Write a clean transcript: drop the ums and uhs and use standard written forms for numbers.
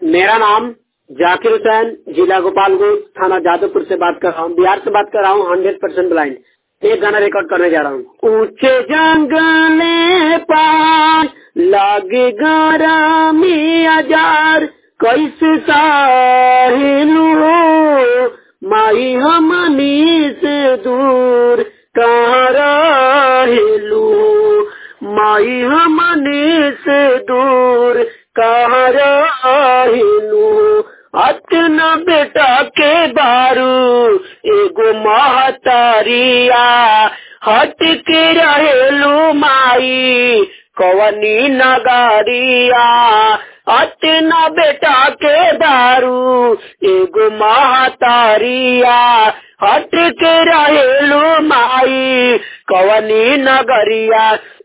मेरा नाम जाकिर हुसैन, जिला गोपालगंज, थाना जादवपुर से बात कर रहा हूँ। बिहार से बात कर रहा हूँ। 100% ब्लाइंड। एक गाना रिकॉर्ड करने जा रहा हूँ। ऊंचे जंगले पार लागे गरमी हजार, कैसे साहिलू माई हमनी से दूर कहाँ रहेलू, माई हमनी से दूर कहाँ रहेलू। अतना बेटा के बारू एगो महतारिया, हट के रहेलू माई कवनी नगरिया। अतना बेटा के बारू एगो महतारिया, हट के रहेलू माई कवनी नगरिया।